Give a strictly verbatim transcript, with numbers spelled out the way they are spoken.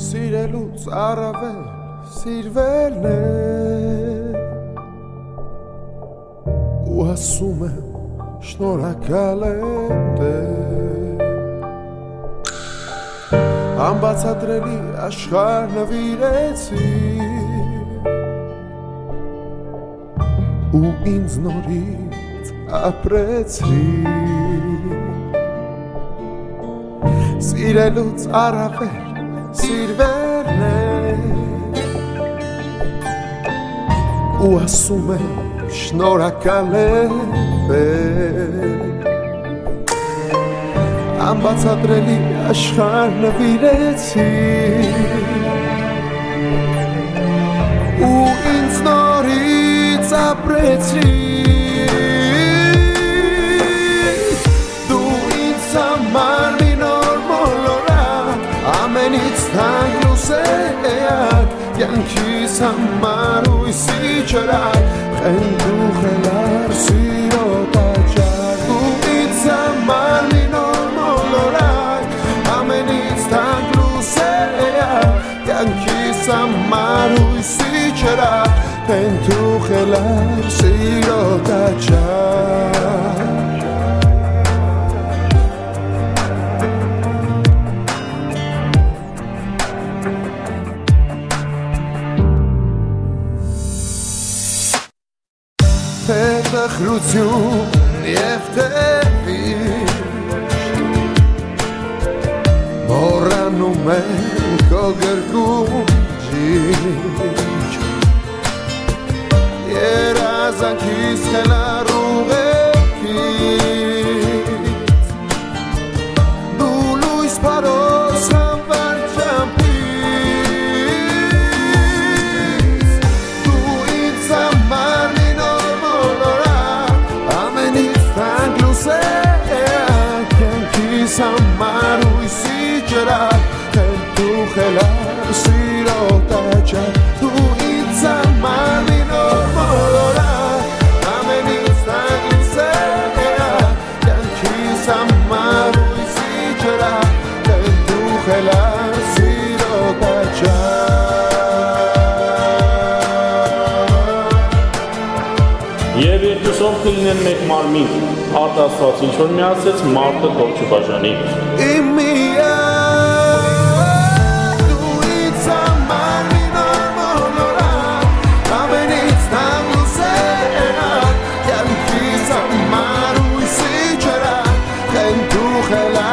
Սիրելուց առավել սիրվելն է ու ասում եմ շնորհակալ եմ Տեր անբացատրելի աշխարհ նվիրեցի ու ինձ նորից ապրեցի Սիրելուց առավել սիրվելն է ու ասում եմ շնորհակալ եմ անբացատրելի աշխարհ նվիրեցի ու ինձ նորից ապրեցի դու ինձ համար մի նոր մոլորակ ամենից թանկ լուսեակ կյանքիս համար հույսի ճրակ խենթուխ էլար սիրո տաճար դու ինձ համար մի նոր մոլորակ ամենից թանկ լուսեակ կյանքիս համար հույսի ճրակ խենթուխ էլար սիրո տաճար Տխրություն և թևիշտ Մոռանում եմ քո գրկում ջիջ Երազանքիս խելառ ուղեկից Դու լույս փարոս համբար ճամփից Դու ինձ համար Samar uisi ջրակ խենթուխ էլար սիրո տաճար դու ինձ համար մի նոր մոլորակ ամենից թանկ լուսեակ կյանքիս համար ուիսի ջրակ խենթուխ էլար սիրո տաճար Եվ երկուսով կլինեն մեկ մարմին արտասված ինչ-որ միացեց մարդը Քոչուբաժանի Իմ միակ դու ինձ համար մի նոր մոլորակ ամենից թանկ լուսեակ կյանքիս համար հույսի ջրակ խենթուխ էլար